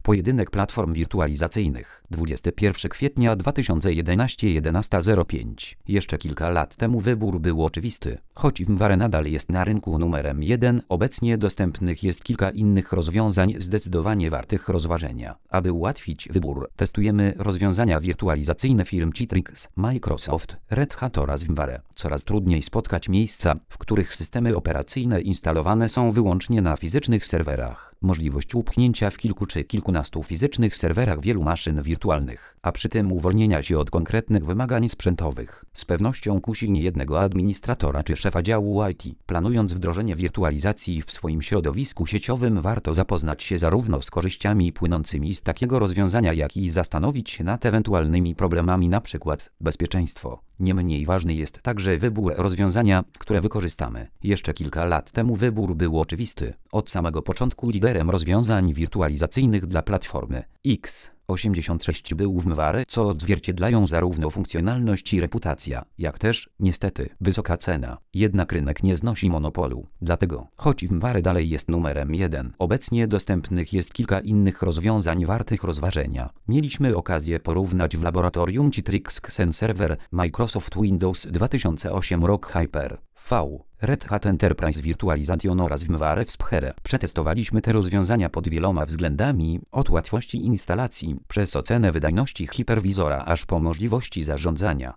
Pojedynek platform wirtualizacyjnych. 21 kwietnia 2011 11:05. Jeszcze kilka lat temu wybór był oczywisty. Choć VMware nadal jest na rynku numerem 1, obecnie dostępnych jest kilka innych rozwiązań zdecydowanie wartych rozważenia. Aby ułatwić wybór, testujemy rozwiązania wirtualizacyjne firm Citrix, Microsoft, Red Hat oraz VMware. Coraz trudniej spotkać miejsca, w których systemy operacyjne instalowane są wyłącznie na fizycznych serwerach. Możliwość upchnięcia w kilku czy kilkunastu fizycznych serwerach wielu maszyn wirtualnych, a przy tym uwolnienia się od konkretnych wymagań sprzętowych, z pewnością kusi niejednego administratora czy szefa działu IT. Planując wdrożenie wirtualizacji w swoim środowisku sieciowym, warto zapoznać się zarówno z korzyściami płynącymi z takiego rozwiązania, jak i zastanowić się nad ewentualnymi problemami, np. bezpieczeństwo. Nie mniej ważny jest także wybór rozwiązania, które wykorzystamy. Jeszcze kilka lat temu wybór był oczywisty. Od samego początku liderem rozwiązań wirtualizacyjnych dla platformy x86 był VMware, co odzwierciedlają zarówno funkcjonalność i reputacja, jak też, niestety, wysoka cena. Jednak rynek nie znosi monopolu. Dlatego, choć VMware dalej jest numerem 1, obecnie dostępnych jest kilka innych rozwiązań wartych rozważenia. Mieliśmy okazję porównać w laboratorium Citrix Xen Server, Microsoft Windows 2008 rok Hyper-V, Red Hat Enterprise Virtualization oraz VMware Sphere. Przetestowaliśmy te rozwiązania pod wieloma względami, od łatwości instalacji, przez ocenę wydajności hiperwizora, aż po możliwości zarządzania.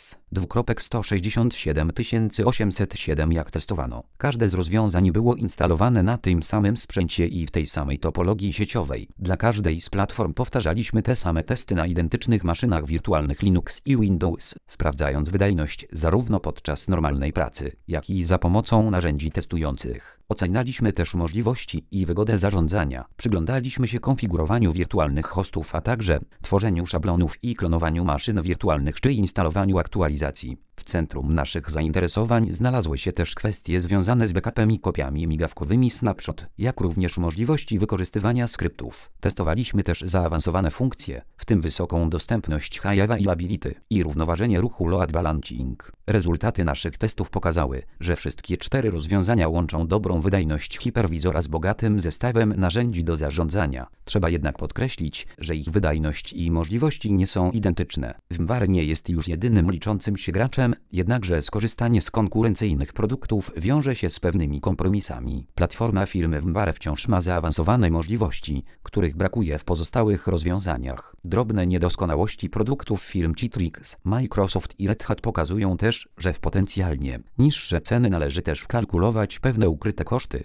S2.167807 jak testowano. Każde z rozwiązań było instalowane na tym samym sprzęcie i w tej samej topologii sieciowej. Dla każdej z platform powtarzaliśmy te same testy na identycznych maszynach wirtualnych Linux i Windows, sprawdzając wydajność zarówno podczas normalnej pracy, jak i za pomocą narzędzi testujących. Ocenialiśmy też możliwości i wygodę zarządzania. Przyglądaliśmy się konfigurowaniu wirtualnych hostów, a także tworzeniu szablonów i klonowaniu maszyn wirtualnych czy instalowaniu aktualizacji. W centrum naszych zainteresowań znalazły się też kwestie związane z backupem i kopiami migawkowymi Snapshot, jak również możliwości wykorzystywania skryptów. Testowaliśmy też zaawansowane funkcje, w tym wysoką dostępność High Availability i równoważenie ruchu Load Balancing. Rezultaty naszych testów pokazały, że wszystkie 4 rozwiązania łączą dobrą wydajność hiperwizora z bogatym zestawem narzędzi do zarządzania. Trzeba jednak podkreślić, że ich wydajność i możliwości nie są identyczne. VMware nie jest już jedynym liczącym się graczem, jednakże skorzystanie z konkurencyjnych produktów wiąże się z pewnymi kompromisami. Platforma firmy VMware wciąż ma zaawansowane możliwości, których brakuje w pozostałych rozwiązaniach. Drobne niedoskonałości produktów firm Citrix, Microsoft i Red Hat pokazują też, że w potencjalnie niższe ceny należy też wkalkulować pewne ukryte koszty.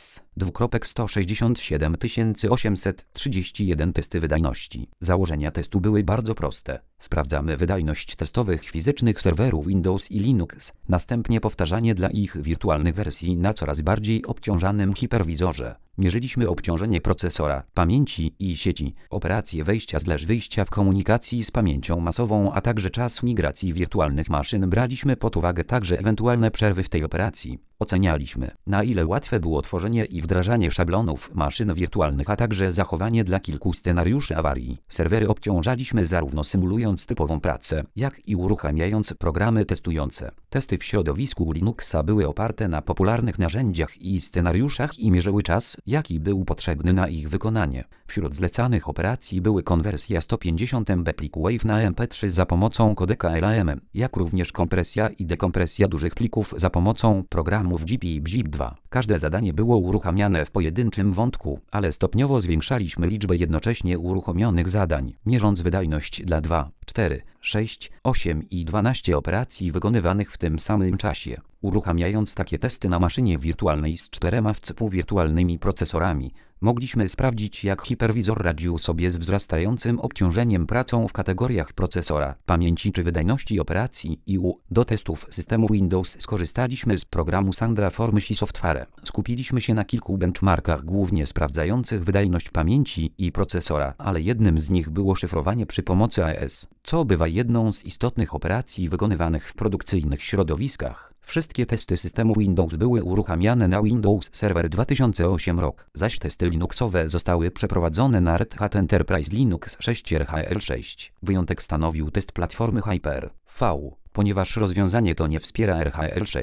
S2.167831 testy wydajności. Założenia testu były bardzo proste. Sprawdzamy wydajność testowych fizycznych serwerów Windows i Linux, następnie powtarzanie dla ich wirtualnych wersji na coraz bardziej obciążanym hiperwizorze. Mierzyliśmy obciążenie procesora, pamięci i sieci, operacje wejścia/wyjścia w komunikacji z pamięcią masową, a także czas migracji wirtualnych maszyn. Braliśmy pod uwagę także ewentualne przerwy w tej operacji. Ocenialiśmy, na ile łatwe było tworzenie i wdrażanie szablonów maszyn wirtualnych, a także zachowanie dla kilku scenariuszy awarii. Serwery obciążaliśmy zarówno symulując typową pracę, jak i uruchamiając programy testujące. Testy w środowisku Linuxa były oparte na popularnych narzędziach i scenariuszach i mierzyły czas, jaki był potrzebny na ich wykonanie. Wśród zlecanych operacji były konwersja 150 MB pliku WAV na MP3 za pomocą kodeka LAM, jak również kompresja i dekompresja dużych plików za pomocą programów GP i BZIP2. Każde zadanie było uruchamiane w pojedynczym wątku, ale stopniowo zwiększaliśmy liczbę jednocześnie uruchomionych zadań, mierząc wydajność dla 2, 4, 6, 8 i 12 operacji wykonywanych w tym samym czasie. Uruchamiając takie testy na maszynie wirtualnej z 4 wCP wirtualnymi procesorami, mogliśmy sprawdzić, jak hiperwizor radził sobie z wzrastającym obciążeniem pracą w kategoriach procesora, pamięci czy wydajności operacji i do testów systemu Windows skorzystaliśmy z programu Sandra for Machine Software. Skupiliśmy się na kilku benchmarkach głównie sprawdzających wydajność pamięci i procesora, ale jednym z nich było szyfrowanie przy pomocy AES, co bywa jedną z istotnych operacji wykonywanych w produkcyjnych środowiskach. Wszystkie testy systemu Windows były uruchamiane na Windows Server 2008 rok, zaś testy Linuxowe zostały przeprowadzone na Red Hat Enterprise Linux 6 RHEL6. Wyjątek stanowił test platformy Hyper-V, ponieważ rozwiązanie to nie wspiera RHEL6.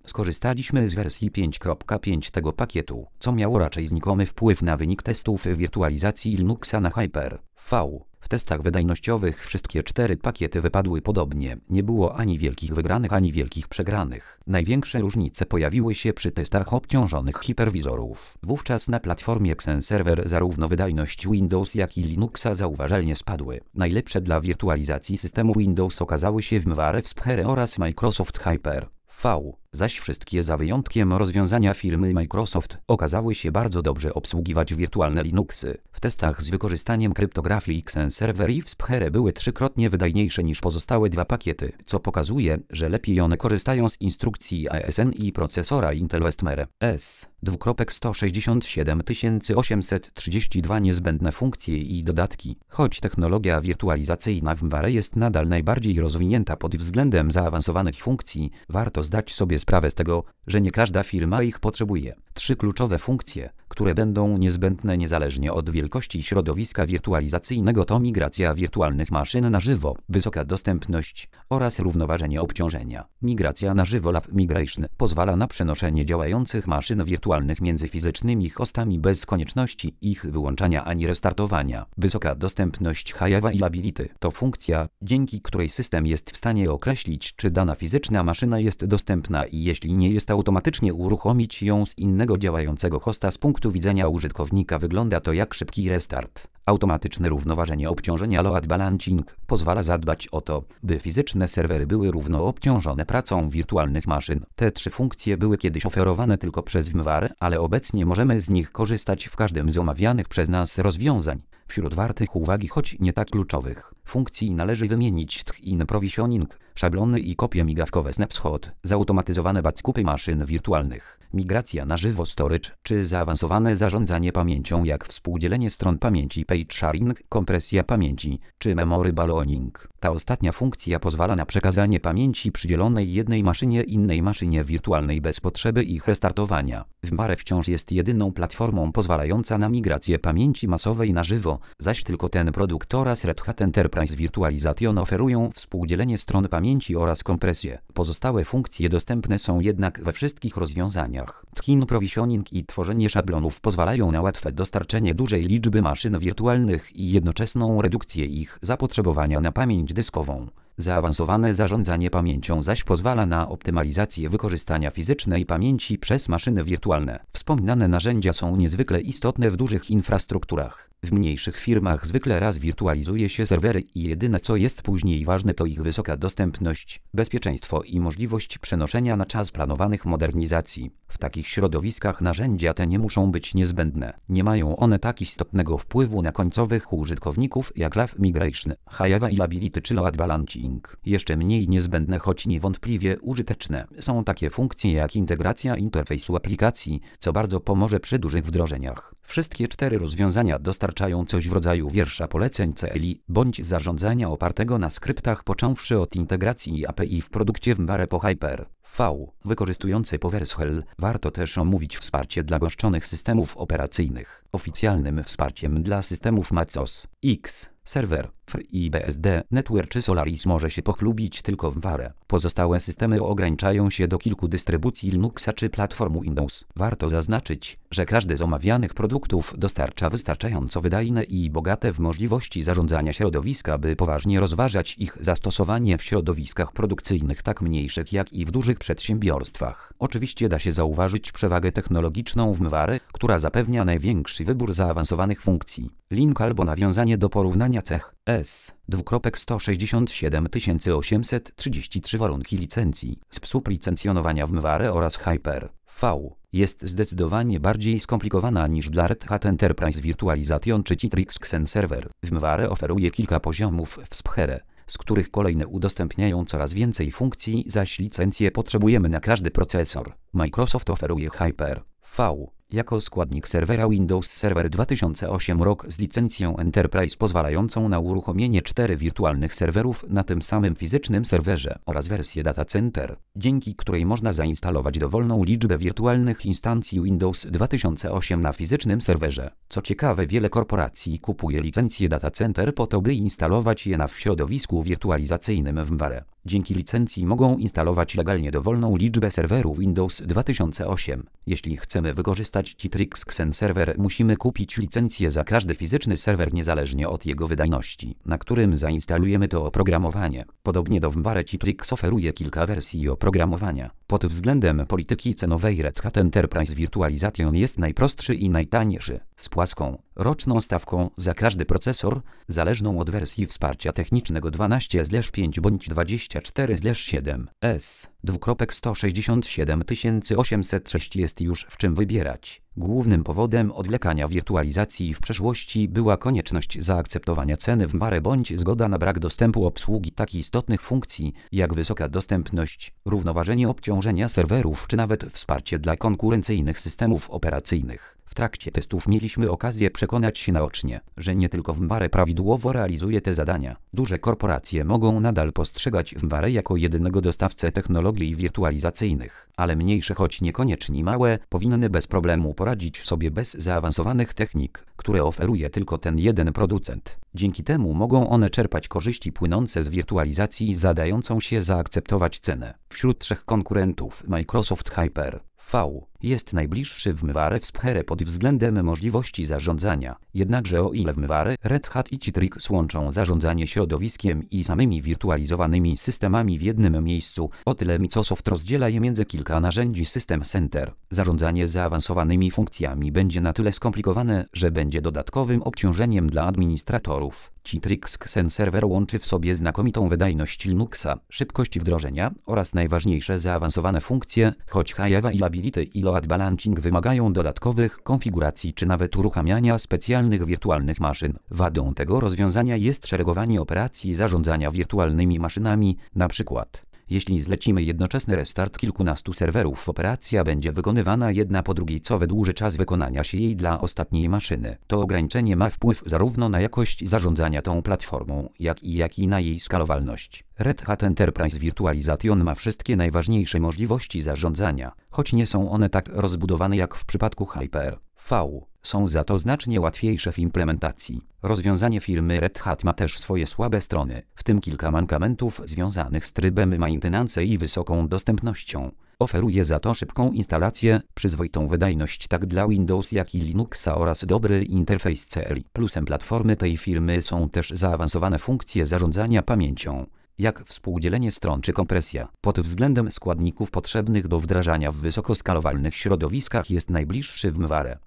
Skorzystaliśmy z wersji 5.5 tego pakietu, co miało raczej znikomy wpływ na wynik testów wirtualizacji Linuxa na Hyper-V. W testach wydajnościowych wszystkie 4 pakiety wypadły podobnie, nie było ani wielkich wygranych, ani wielkich przegranych. Największe różnice pojawiły się przy testach obciążonych hiperwizorów. Wówczas na platformie Xen-Server zarówno wydajność Windows, jak i Linuxa zauważalnie spadły. Najlepsze dla wirtualizacji systemu Windows okazały się VMware Sphere oraz Microsoft Hyper-V, zaś wszystkie za wyjątkiem rozwiązania firmy Microsoft okazały się bardzo dobrze obsługiwać wirtualne Linuxy. W testach z wykorzystaniem kryptografii Xen-Server i Sphere były 3-krotnie wydajniejsze niż pozostałe 2 pakiety, co pokazuje, że lepiej one korzystają z instrukcji ASN i procesora Intel Westmere S2.167 niezbędne funkcje i dodatki. Choć technologia wirtualizacyjna VMware jest nadal najbardziej rozwinięta pod względem zaawansowanych funkcji, warto zdać sobie sprawę z tego, że nie każda firma ich potrzebuje. 3 kluczowe funkcje, które będą niezbędne niezależnie od wielkości środowiska wirtualizacyjnego to migracja wirtualnych maszyn na żywo, wysoka dostępność oraz równoważenie obciążenia. Migracja na żywo Live Migration pozwala na przenoszenie działających maszyn wirtualnych między fizycznymi hostami bez konieczności ich wyłączania ani restartowania. Wysoka dostępność High Availability to funkcja, dzięki której system jest w stanie określić, czy dana fizyczna maszyna jest dostępna i jeśli nie jest, automatycznie uruchomić ją z innego działającego hosta. Z punktu widzenia użytkownika wygląda to jak szybki restart. Automatyczne równoważenie obciążenia Load Balancing pozwala zadbać o to, by fizyczne serwery były równo obciążone pracą wirtualnych maszyn. Te 3 funkcje były kiedyś oferowane tylko przez VMware, ale obecnie możemy z nich korzystać w każdym z omawianych przez nas rozwiązań. Wśród wartych uwagi, choć nie tak kluczowych, funkcji należy wymienić Tchin Provisioning, szablony i kopie migawkowe Snapshot, zautomatyzowane backupy maszyn wirtualnych, migracja na żywo storage, czy zaawansowane zarządzanie pamięcią jak współdzielenie stron pamięci page sharing, kompresja pamięci, czy memory balloning. Ta ostatnia funkcja pozwala na przekazanie pamięci przydzielonej jednej maszynie innej maszynie wirtualnej bez potrzeby ich restartowania. VMware wciąż jest jedyną platformą pozwalająca na migrację pamięci masowej na żywo, zaś tylko ten produkt oraz Red Hat Enterprise Virtualization oferują współdzielenie stron pamięci oraz kompresję. Pozostałe funkcje dostępne są jednak we wszystkich rozwiązaniach. Tchin Provisioning i tworzenie szablonów pozwalają na łatwe dostarczenie dużej liczby maszyn wirtualnych i jednoczesną redukcję ich zapotrzebowania na pamięć dyskową. Zaawansowane zarządzanie pamięcią zaś pozwala na optymalizację wykorzystania fizycznej pamięci przez maszyny wirtualne. Wspominane narzędzia są niezwykle istotne w dużych infrastrukturach. W mniejszych firmach zwykle raz wirtualizuje się serwery i jedyne co jest później ważne to ich wysoka dostępność, bezpieczeństwo i możliwość przenoszenia na czas planowanych modernizacji. W takich środowiskach narzędzia te nie muszą być niezbędne. Nie mają one tak istotnego wpływu na końcowych użytkowników jak Live Migration, High Availability czy Load Balancing. Jeszcze mniej niezbędne, choć niewątpliwie użyteczne, są takie funkcje jak integracja interfejsu aplikacji, co bardzo pomoże przy dużych wdrożeniach. Wszystkie 4 rozwiązania dostarczają coś w rodzaju wiersza poleceń CLI bądź zarządzania opartego na skryptach, począwszy od integracji API w produkcie VMware po Hyper-V, wykorzystujące PowerShell. Warto też omówić wsparcie dla gąszczonych systemów operacyjnych. Oficjalnym wsparciem dla systemów MacOS X, Server, FreeBSD, Network czy Solaris może się pochlubić tylko VMware. Pozostałe systemy ograniczają się do kilku dystrybucji Linuxa czy platform Windows. Warto zaznaczyć, że każdy z omawianych produktów dostarcza wystarczająco wydajne i bogate w możliwości zarządzania środowiska, by poważnie rozważać ich zastosowanie w środowiskach produkcyjnych tak mniejszych jak i w dużych przedsiębiorstwach. Oczywiście da się zauważyć przewagę technologiczną VMware, która zapewnia największy wybór zaawansowanych funkcji. Link albo nawiązanie do porównania cech S2.167 warunki licencji, sposób licencjonowania VMware oraz Hyper-V jest zdecydowanie bardziej skomplikowana niż dla Red Hat Enterprise Virtualization czy Citrix Xen-Server. VMware oferuje kilka poziomów w Sphere, z których kolejne udostępniają coraz więcej funkcji, zaś licencje potrzebujemy na każdy procesor. Microsoft oferuje Hyper-V Jako składnik serwera Windows Server 2008 rok z licencją Enterprise pozwalającą na uruchomienie 4 wirtualnych serwerów na tym samym fizycznym serwerze oraz wersję Data Center, dzięki której można zainstalować dowolną liczbę wirtualnych instancji Windows 2008 na fizycznym serwerze. Co ciekawe, wiele korporacji kupuje licencję Data Center po to, by instalować je w środowisku wirtualizacyjnym VMware. Dzięki licencji mogą instalować legalnie dowolną liczbę serwerów Windows 2008. Jeśli chcemy wykorzystać Citrix Xen Server, musimy kupić licencję za każdy fizyczny serwer niezależnie od jego wydajności, na którym zainstalujemy to oprogramowanie. Podobnie do VMware, Citrix oferuje kilka wersji oprogramowania. Pod względem polityki cenowej Red Hat Enterprise Virtualization jest najprostszy i najtańszy, z płaską, roczną stawką za każdy procesor, zależną od wersji wsparcia technicznego 12/5 bądź 24/7 S. 167 806 jest już w czym wybierać. Głównym powodem odwlekania wirtualizacji w przeszłości była konieczność zaakceptowania ceny VMware bądź zgoda na brak dostępu obsługi tak istotnych funkcji jak wysoka dostępność, równoważenie obciążenia serwerów czy nawet wsparcie dla konkurencyjnych systemów operacyjnych. W trakcie testów mieliśmy okazję przekonać się naocznie, że nie tylko VMware prawidłowo realizuje te zadania. Duże korporacje mogą nadal postrzegać VMware jako jedynego dostawcę technologii wirtualizacyjnych, ale mniejsze, choć niekoniecznie małe, powinny bez problemu poradzić sobie bez zaawansowanych technik, które oferuje tylko ten jeden producent. Dzięki temu mogą one czerpać korzyści płynące z wirtualizacji zadającą się zaakceptować cenę. Wśród 3 konkurentów Microsoft Hyper-V jest najbliższy VMware w Sphere pod względem możliwości zarządzania. Jednakże o ile VMware, Red Hat i Citrix łączą zarządzanie środowiskiem i samymi wirtualizowanymi systemami w jednym miejscu, o tyle Microsoft rozdziela je między kilka narzędzi System Center. Zarządzanie zaawansowanymi funkcjami będzie na tyle skomplikowane, że będzie dodatkowym obciążeniem dla administratorów. Citrix Xen Server łączy w sobie znakomitą wydajność Linuxa, szybkość wdrożenia oraz najważniejsze zaawansowane funkcje, choć High Availability i Load Balancing wymagają dodatkowych konfiguracji czy nawet uruchamiania specjalnych wirtualnych maszyn. Wadą tego rozwiązania jest szeregowanie operacji zarządzania wirtualnymi maszynami, np. jeśli zlecimy jednoczesny restart kilkunastu serwerów, operacja będzie wykonywana jedna po drugiej, co wydłuży czas wykonania się jej dla ostatniej maszyny. To ograniczenie ma wpływ zarówno na jakość zarządzania tą platformą, jak i na jej skalowalność. Red Hat Enterprise Virtualization ma wszystkie najważniejsze możliwości zarządzania, choć nie są one tak rozbudowane jak w przypadku Hyper-V. Są za to znacznie łatwiejsze w implementacji. Rozwiązanie firmy Red Hat ma też swoje słabe strony, w tym kilka mankamentów związanych z trybem maintenance i wysoką dostępnością. Oferuje za to szybką instalację, przyzwoitą wydajność tak dla Windows jak i Linuxa oraz dobry interfejs CLI. Plusem platformy tej firmy są też zaawansowane funkcje zarządzania pamięcią, jak współdzielenie stron czy kompresja. Pod względem składników potrzebnych do wdrażania w wysoko skalowalnych środowiskach jest najbliższy VMware.